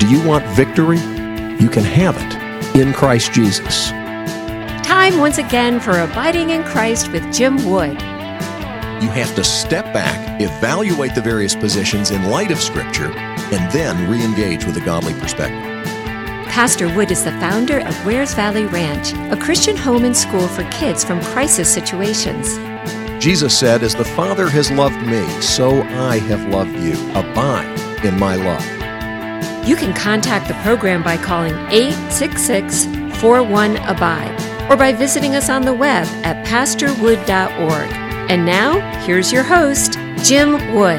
Do you want victory? You can have it in Christ Jesus. Time once again for Abiding in Christ with Jim Wood. You have to step back, evaluate the various positions in light of Scripture, and then re-engage with a godly perspective. Pastor Wood is the founder of Wears Valley Ranch, a Christian home and school for kids from crisis situations. Jesus said, "As the Father has loved me, so I have loved you. Abide in my love." You can contact the program by calling 866-41-ABIDE or by visiting us on the web at pastorwood.org. And now, here's your host, Jim Wood.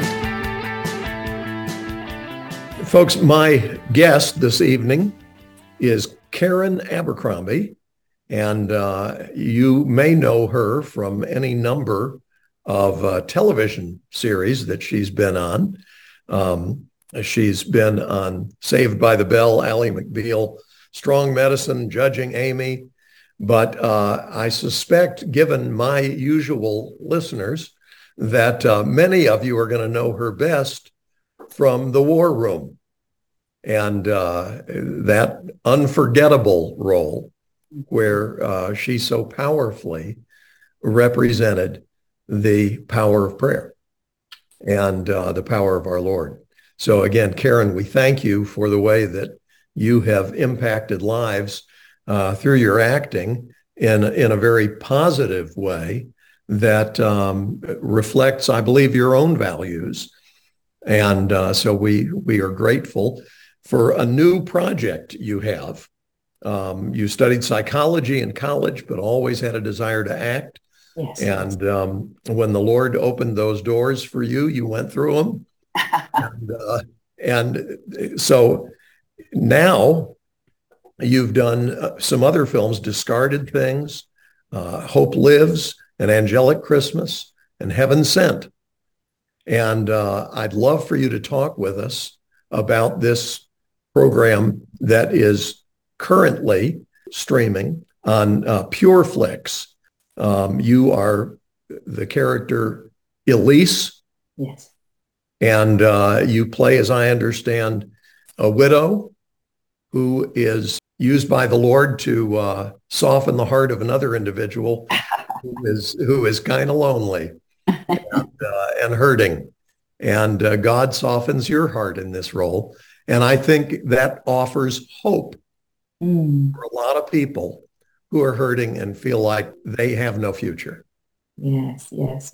Folks, my guest this evening is Karen Abercrombie, and you may know her from any number of television series that she's been on. She's been on Saved by the Bell, Ally McBeal, Strong Medicine, Judging Amy. But I suspect, given my usual listeners, that many of you are going to know her best from The War Room and that unforgettable role where she so powerfully represented the power of prayer and the power of our Lord. So again, Karen, we thank you for the way that you have impacted lives through your acting in a very positive way that reflects, I believe, your own values. And so we are grateful for a new project you have. You studied psychology in college, but always had a desire to act. Yes. And when the Lord opened those doors for you, you went through them. and so now you've done some other films, Discarded Things, Hope Lives, An Angelic Christmas, and Heaven Sent. And I'd love for you to talk with us about this program that is currently streaming on PureFlix. You are the character Elise. Yes. And you play, as I understand, a widow who is used by the Lord to soften the heart of another individual who is kind of lonely and hurting. And God softens your heart in this role. And I think that offers hope for a lot of people who are hurting and feel like they have no future. Yes.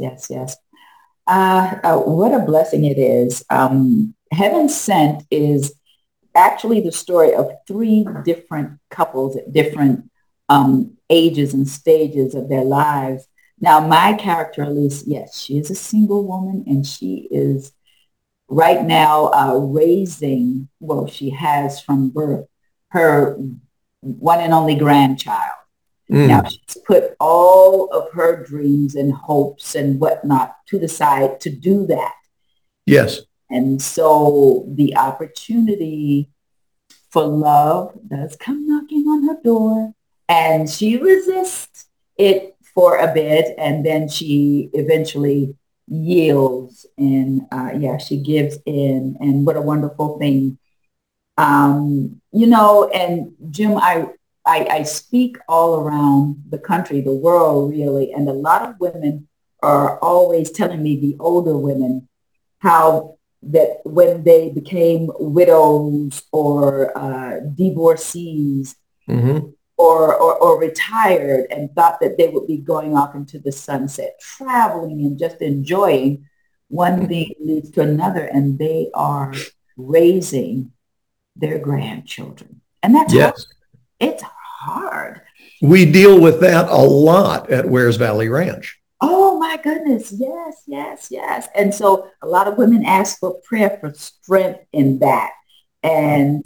What a blessing it is. Heaven Sent is actually the story of three different couples at different ages and stages of their lives. Now, my character, Elise, yes, she is a single woman, and she is right now raising, well, she has from birth, her one and only grandchild. Now, she's put all of her dreams and hopes and whatnot to the side to do that. Yes. And so the opportunity for love does come knocking on her door, and she resists it for a bit, and then she eventually yields, and she gives in, and what a wonderful thing. And Jim, I speak all around the country, the world really, and a lot of women are always telling me, the older women, how that when they became widows or divorcees or retired and thought that they would be going off into the sunset, traveling and just enjoying, one thing leads to another, and they are raising their grandchildren. And that's hard. It's hard. We deal with that a lot at Wears Valley Ranch. Oh my goodness. Yes. And so a lot of women ask for prayer for strength in that. And,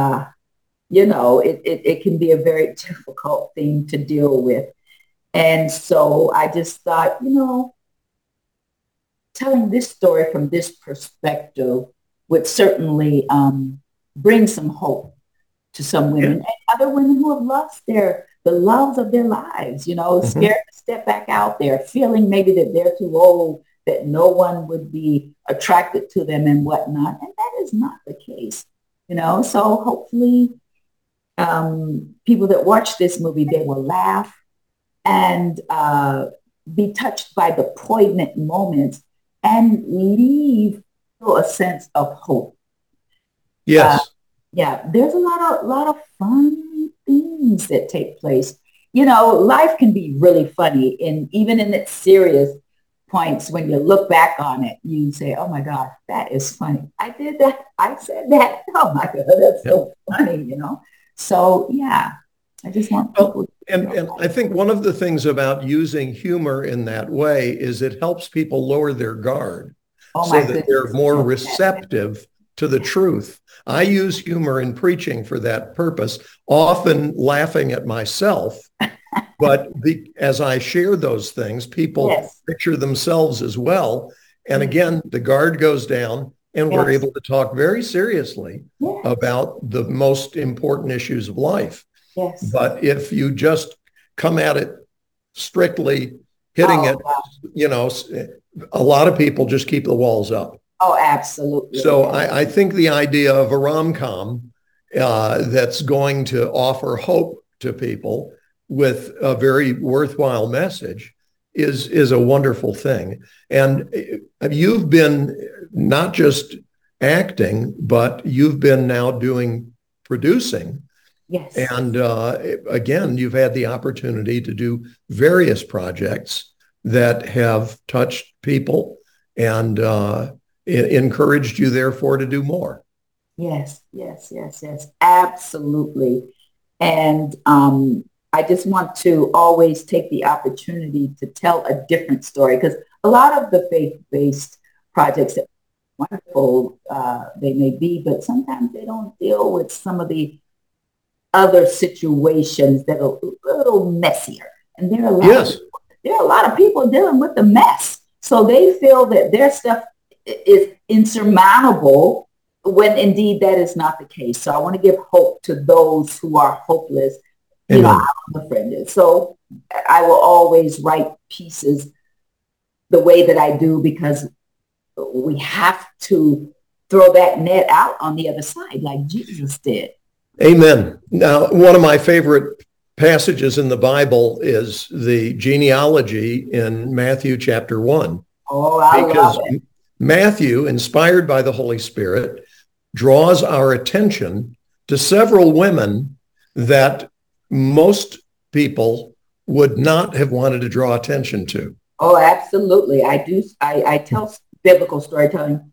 it can be a very difficult thing to deal with. And so I just thought, telling this story from this perspective would certainly bring some hope to some women and other women who have lost the loves of their lives, scared to step back out there, feeling maybe that they're too old, that no one would be attracted to them and whatnot. And that is not the case. So hopefully people that watch this movie, they will laugh and be touched by the poignant moments and leave a sense of hope. Yes. Yeah, there's a lot of fun things that take place. Life can be really funny, and even in its serious points, when you look back on it, you say, "Oh my God, that is funny. I did that. I said that. Oh my God, that's so funny." So yeah, I just want people. And I think one of the things about using humor in that way is it helps people lower their guard so that they're more receptive to the truth. I use humor in preaching for that purpose, often laughing at myself. But as I share those things, people picture themselves as well. And again, the guard goes down and we're able to talk very seriously about the most important issues of life. Yes. But if you just come at it strictly hitting it, a lot of people just keep the walls up. Oh, absolutely. So I think the idea of a rom-com that's going to offer hope to people with a very worthwhile message is a wonderful thing. And you've been not just acting, but you've been now doing producing. Yes. And again, you've had the opportunity to do various projects that have touched people and encouraged you, therefore, to do more. Yes. Absolutely. And I just want to always take the opportunity to tell a different story, because a lot of the faith-based projects that are wonderful they may be, but sometimes they don't deal with some of the other situations that are a little messier. And there are a lot of people dealing with the mess. So they feel that their stuff is insurmountable when indeed that is not the case. So I want to give hope to those who are hopeless. I'm a friend. So I will always write pieces the way that I do, because we have to throw that net out on the other side like Jesus did. Amen. Now, one of my favorite passages in the Bible is the genealogy in Matthew chapter 1. Oh, I love it. Matthew, inspired by the Holy Spirit, draws our attention to several women that most people would not have wanted to draw attention to. Oh, absolutely. I do. I tell biblical storytelling,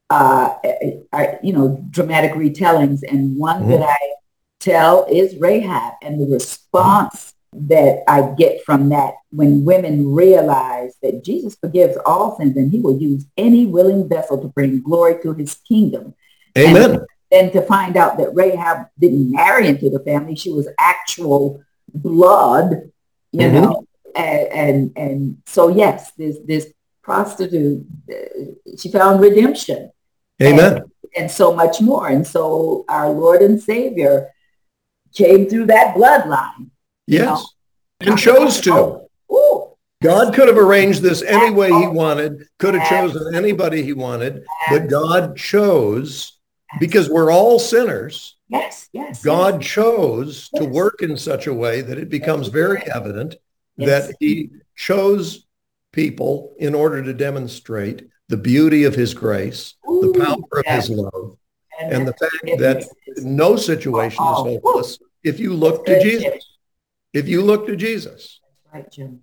dramatic retellings. And one that I tell is Rahab, and the response that I get from that when women realize that Jesus forgives all sins and he will use any willing vessel to bring glory to his kingdom. Amen. And to find out that Rahab didn't marry into the family, she was actual blood, you know. And so, yes, this prostitute, she found redemption. Amen. And so much more. And so our Lord and Savior came through that bloodline. Yes. And chose to. Ooh. God could have arranged this any way he wanted, could have chosen anybody he wanted, but God chose, because we're all sinners. Yes. God chose to work in such a way that it becomes very evident that he chose people in order to demonstrate the beauty of his grace, the power of his love, and the fact that no situation is hopeless if you look to Jesus. If you look to Jesus. That's right, Jim.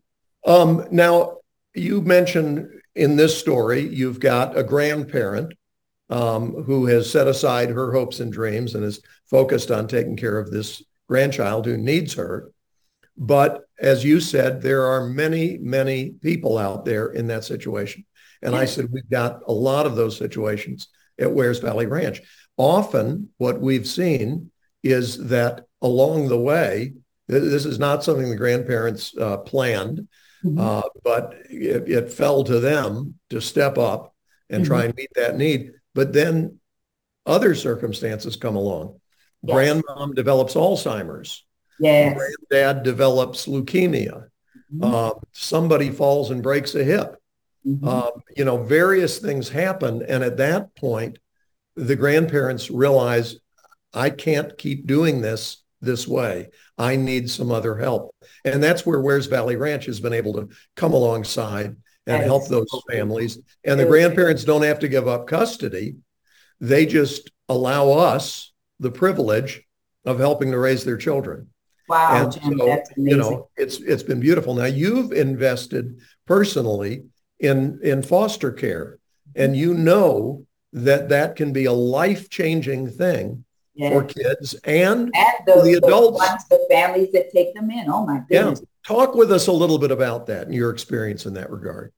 Now, you mentioned in this story, you've got a grandparent who has set aside her hopes and dreams and is focused on taking care of this grandchild who needs her. But as you said, there are many, many people out there in that situation. And I said, we've got a lot of those situations at Wears Valley Ranch. Often what we've seen is that along the way, this is not something the grandparents planned, but it fell to them to step up and try and meet that need. But then other circumstances come along. Yes. Grandmom develops Alzheimer's. Yes. Granddad develops leukemia. Somebody falls and breaks a hip. Various things happen. And at that point, the grandparents realize, I can't keep doing this way. I need some other help. And that's where Wears Valley Ranch has been able to come alongside and help those families. And the grandparents don't have to give up custody. They just allow us the privilege of helping to raise their children. Wow, and Jim, so, that's amazing. It's been beautiful. Now, you've invested personally in foster care, and you know that can be a life-changing thing for kids and the adults. The families that take them in. Oh, my goodness. Yeah. Talk with us a little bit about that and your experience in that regard.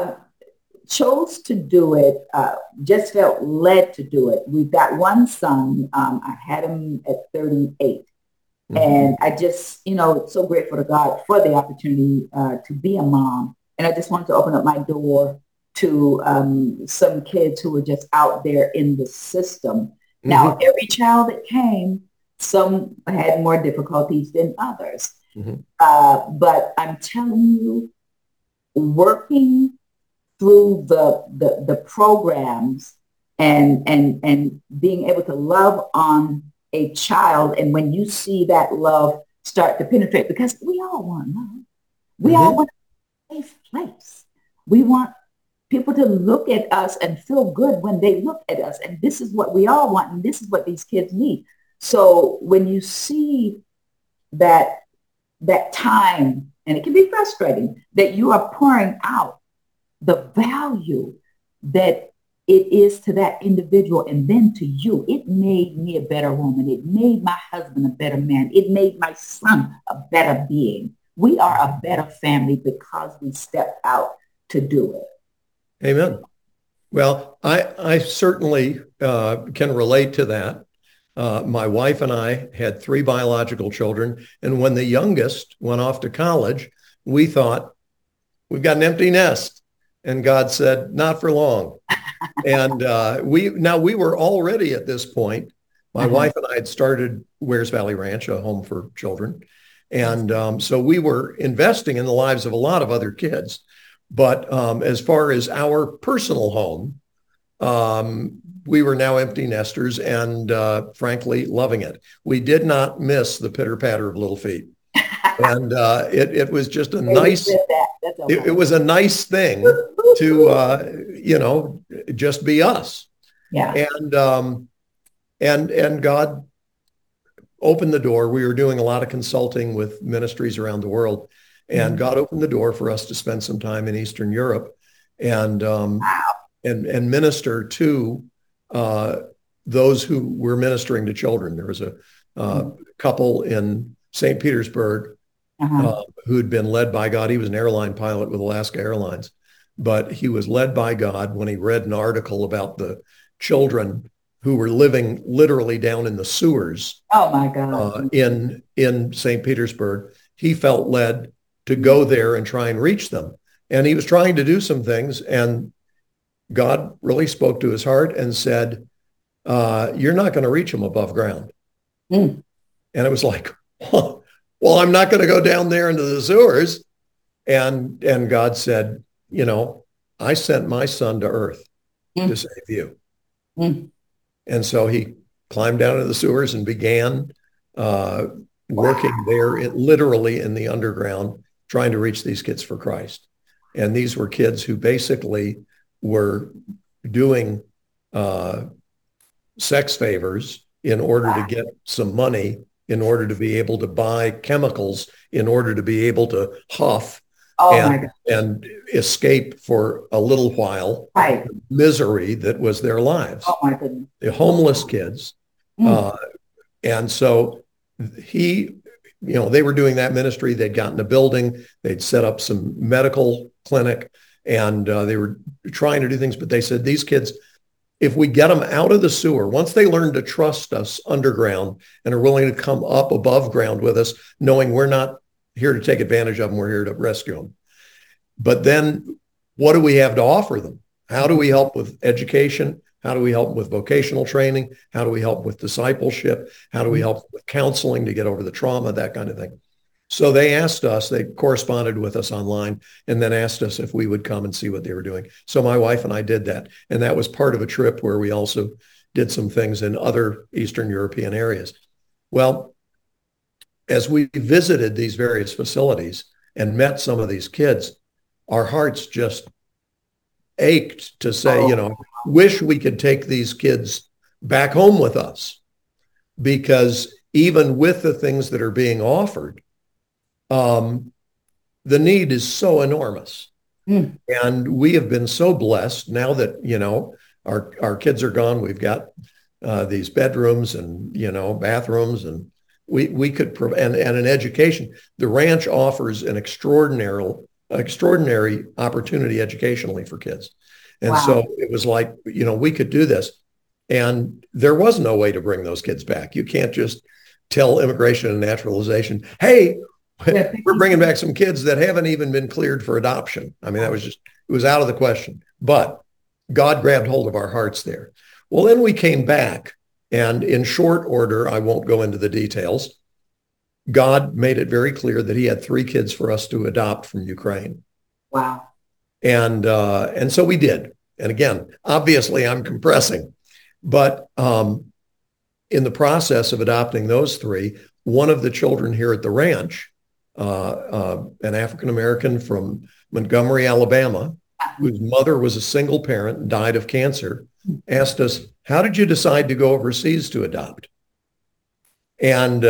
Chose to do it, just felt led to do it. We've got one son. I had him at 38. Mm-hmm. And I just, so grateful to God for the opportunity to be a mom. And I just wanted to open up my door to some kids who were just out there in the system. Mm-hmm. Now, every child that came, some had more difficulties than others. Mm-hmm. But I'm telling you, working through the programs and being able to love on a child, and when you see that love start to penetrate, because we all want love. We all want a safe place. We want people to look at us and feel good when they look at us. And this is what we all want. And this is what these kids need. So when you see that time, and it can be frustrating, that you are pouring out the value that it is to that individual and then to you, it made me a better woman. It made my husband a better man. It made my son a better being. We are a better family because we stepped out to do it. Amen. Well, I certainly can relate to that. My wife and I had 3 biological children. And when the youngest went off to college, we thought, we've got an empty nest. And God said, not for long. And we were already at this point. My wife and I had started Wears Valley Ranch, a home for children. And so we were investing in the lives of a lot of other kids. But as far as our personal home, we were now empty nesters and frankly, loving it. We did not miss the pitter patter of little feet. And it was just a nice, it was a nice thing to, just be us. Yeah. And God opened the door. We were doing a lot of consulting with ministries around the world, and God opened the door for us to spend some time in Eastern Europe and and minister to those who were ministering to children. There was a couple in St. Petersburg who'd been led by God. He was an airline pilot with Alaska Airlines, but he was led by God when he read an article about the children who were living literally down in the sewers. Oh my God! In St. Petersburg, he felt led to go there and try and reach them, and he was trying to do some things, and God really spoke to his heart and said, "You're not going to reach them above ground." And it was like, well, I'm not going to go down there into the sewers. And God said, I sent my son to earth to save you. And so he climbed down into the sewers and began working there, literally in the underground, trying to reach these kids for Christ. And these were kids who basically were doing sex favors in order to get some money, in order to be able to buy chemicals, in order to be able to huff and escape for a little while the misery that was their lives. Oh my goodness. The homeless kids. And so they were doing that ministry. They'd gotten a building, they'd set up some medical clinic, and they were trying to do things, but they said, these kids, if we get them out of the sewer, once they learn to trust us underground and are willing to come up above ground with us, knowing we're not here to take advantage of them, we're here to rescue them. But then what do we have to offer them? How do we help with education? How do we help with vocational training? How do we help with discipleship? How do we help with counseling to get over the trauma, that kind of thing? So they asked us, they corresponded with us online, and then asked us if we would come and see what they were doing. So my wife and I did that. And that was part of a trip where we also did some things in other Eastern European areas. Well, as we visited these various facilities and met some of these kids, our hearts just ached to say, wish we could take these kids back home with us, because even with the things that are being offered, the need is so enormous. And we have been so blessed now that, our kids are gone. We've got these bedrooms and, bathrooms, and we could provide, and an education. The ranch offers an extraordinary opportunity educationally for kids. And so it was like, we could do this. And there was no way to bring those kids back. You can't just tell Immigration and Naturalization, hey, we're bringing back some kids that haven't even been cleared for adoption. I mean, it was out of the question. But God grabbed hold of our hearts there. Well, then we came back, and in short order, I won't go into the details, God made it very clear that he had 3 kids for us to adopt from Ukraine. Wow. And so we did. And again, obviously I'm compressing, but in the process of adopting those 3, one of the children here at the ranch, an African-American from Montgomery, Alabama, whose mother was a single parent and died of cancer, asked us, how did you decide to go overseas to adopt? And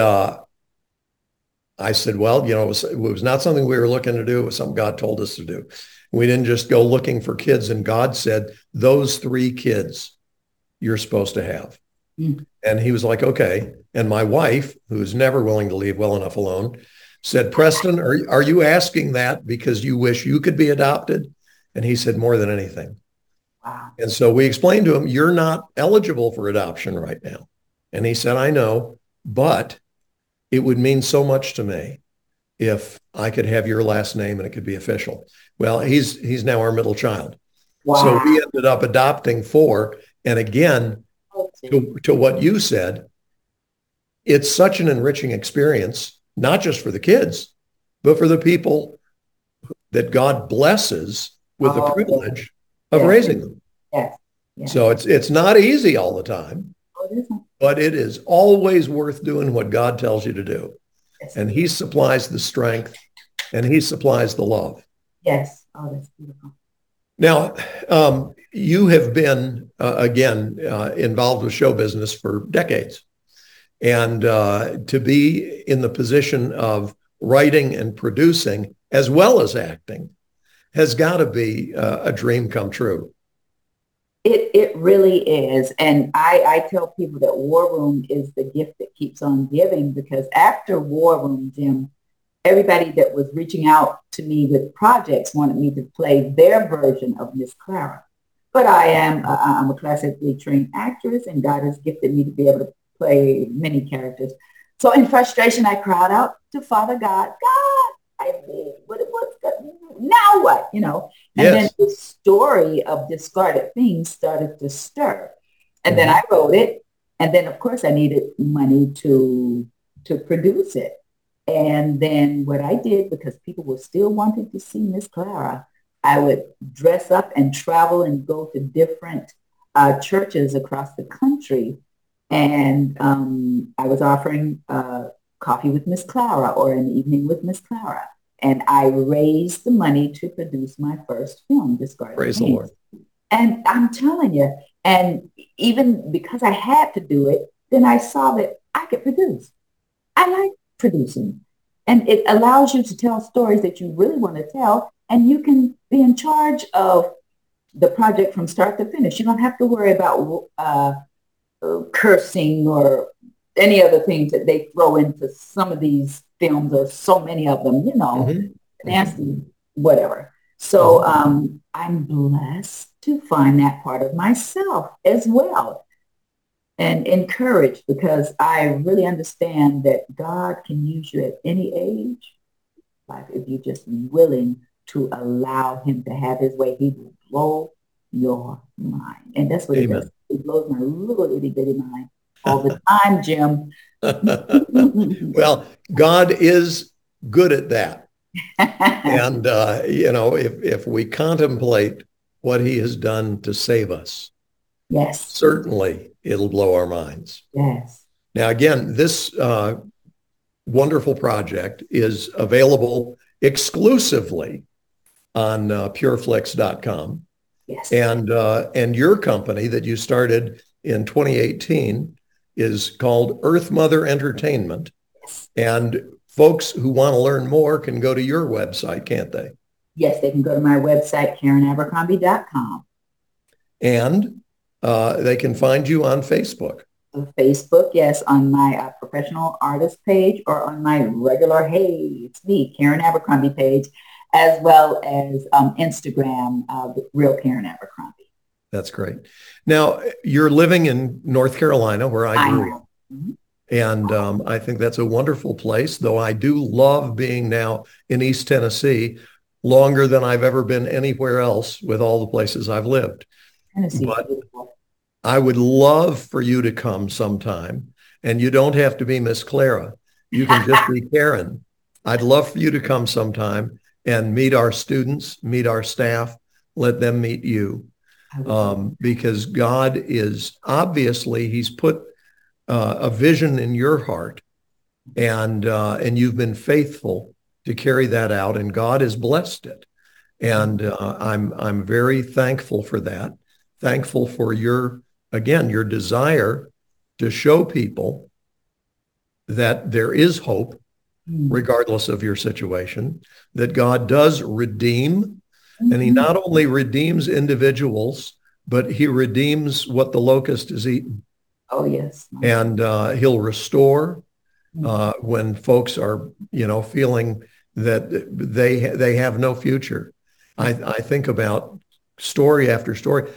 I said, well, it was not something we were looking to do. It was something God told us to do. We didn't just go looking for kids. And God said, those 3 kids you're supposed to have. And he was like, okay. And my wife, who is never willing to leave well enough alone, said, Preston, are you asking that because you wish you could be adopted? And he said, more than anything. Wow. And so we explained to him, you're not eligible for adoption right now. And he said, I know, but it would mean so much to me if I could have your last name and it could be official. Well, he's now our middle child. Wow. So we ended up adopting 4. And again, to what you said, it's such an enriching experience, not just for the kids, but for the people that God blesses with the privilege of raising them. Yes. Yes. So it's not easy all the time, but it is always worth doing what God tells you to do. Yes. And he supplies the strength and he supplies the love. Yes. Oh, that's beautiful. Now, you have been, involved with show business for decades. And to be in the position of writing and producing as well as acting has got to be a dream come true. It really is. And I tell people that War Room is the gift that keeps on giving, because after War Room, Jim, everybody that was reaching out to me with projects wanted me to play their version of Miss Clara. But I'm a classically trained actress, and God has gifted me to be able to play many characters. So in frustration, I cried out to Father God, I did what it was. Now what? And then the story of Discarded Things started to stir. And then I wrote it. And then, of course, I needed money to produce it. And then what I did, because people were still wanting to see Miss Clara, I would dress up and travel and go to different churches across the country. And I was offering coffee with Miss Clara or an evening with Miss Clara. And I raised the money to produce my first film, Discarded Things. Praise the Lord. And I'm telling you, and even because I had to do it, then I saw that I could produce. I like producing. And it allows you to tell stories that you really want to tell, and you can be in charge of the project from start to finish. You don't have to worry about cursing or any other things that they throw into some of these films, or so many of them, nasty, whatever. So I'm blessed to find that part of myself as well, and encouraged, because I really understand that God can use you at any age. Like, if you're just willing to allow him to have his way, he will blow your mind. And that's what he does. He blows my little itty bitty mind all the time, Jim. Well, God is good at that. And, if we contemplate what he has done to save us, yes, certainly it'll blow our minds. Yes. Now, again, this wonderful project is available exclusively on pureflix.com. Yes. And your company that you started in 2018 is called Earth Mother Entertainment. Yes. And folks who want to learn more can go to your website, can't they? Yes, they can go to my website, KarenAbercrombie.com. And they can find you on Facebook. Facebook, yes, on my professional artist page, or on my regular, hey, it's me, Karen Abercrombie page, as well as Instagram, Real Karen Abercrombie. That's great. Now, you're living in North Carolina, where I grew up. Mm-hmm. And I think that's a wonderful place, though I do love being now in East Tennessee longer than I've ever been anywhere else with all the places I've lived. Tennessee, but beautiful. I would love for you to come sometime, and you don't have to be Miss Clara. You can just be Karen. I'd love for you to come sometime and meet our students, meet our staff, let them meet you. Because God is obviously, he's put a vision in your heart, and you've been faithful to carry that out, and God has blessed it. And I'm very thankful for that. Thankful for your desire to show people that there is hope, regardless of your situation, that God does redeem. And he not only redeems individuals, but he redeems what the locust has eaten. Oh, yes. And he'll restore when folks are, feeling that they have no future. I think about story after story.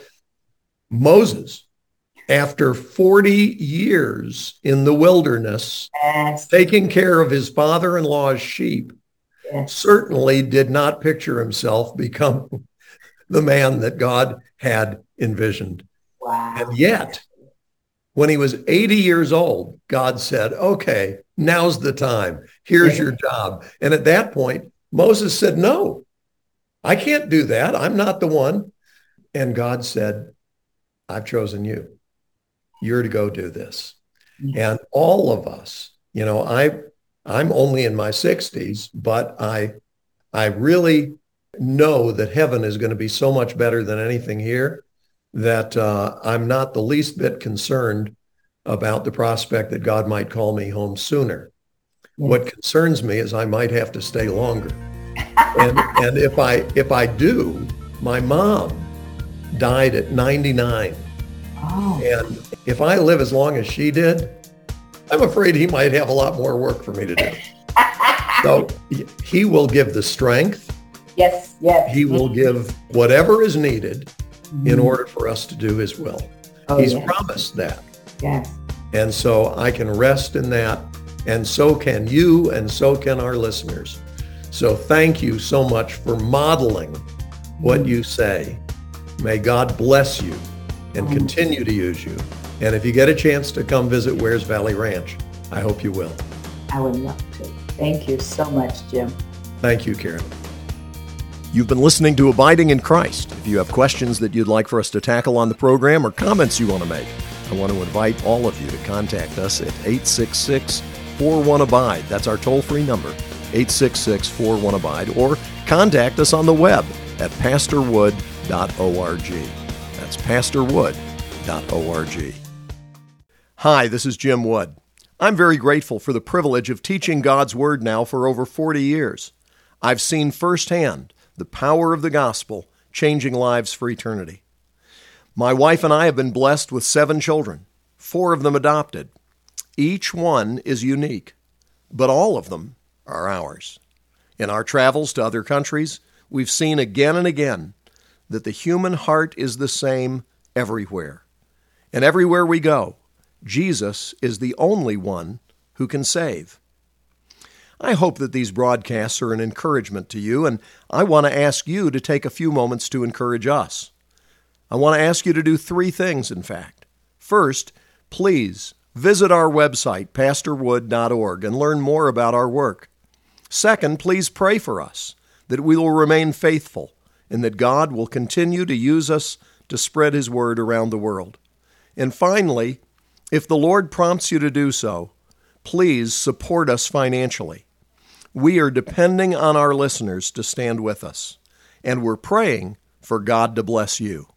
Moses, after 40 years in the wilderness, Yes. taking care of his father-in-law's sheep, Yes. certainly did not picture himself become the man that God had envisioned. Wow. And yet, when he was 80 years old, God said, okay, now's the time. Here's your job. And at that point, Moses said, no, I can't do that. I'm not the one. And God said, I've chosen you. You're to go do this. Yes. And all of us, I'm only in my 60s, but I really know that heaven is going to be so much better than anything here that I'm not the least bit concerned about the prospect that God might call me home sooner. Yes. What concerns me is I might have to stay longer. and if I do, my mom died at 99. Oh. And if I live as long as she did, I'm afraid he might have a lot more work for me to do. So he will give the strength. Yes, yes. He will give whatever is needed in order for us to do his will. He's promised that. Yes. And so I can rest in that, and so can you, and so can our listeners. So thank you so much for modeling what you say. May God bless you and continue to use you. And if you get a chance to come visit Wares Valley Ranch, I hope you will. I would love to. Thank you so much, Jim. Thank you, Karen. You've been listening to Abiding in Christ. If you have questions that you'd like for us to tackle on the program or comments you want to make, I want to invite all of you to contact us at 866-41-ABIDE. That's our toll-free number, 866-41-ABIDE, or contact us on the web at pastorwood.org. That's pastorwood.org. Hi, this is Jim Wood. I'm very grateful for the privilege of teaching God's Word now for over 40 years. I've seen firsthand the power of the gospel changing lives for eternity. My wife and I have been blessed with 7 children, 4 of them adopted. Each one is unique, but all of them are ours. In our travels to other countries, we've seen again and again that the human heart is the same everywhere. And everywhere we go, Jesus is the only one who can save. I hope that these broadcasts are an encouragement to you, and I want to ask you to take a few moments to encourage us. I want to ask you to do 3 things, in fact. First, please visit our website, pastorwood.org, and learn more about our work. Second, please pray for us, that we will remain faithful and that God will continue to use us to spread His word around the world. And finally, if the Lord prompts you to do so, please support us financially. We are depending on our listeners to stand with us, and we're praying for God to bless you.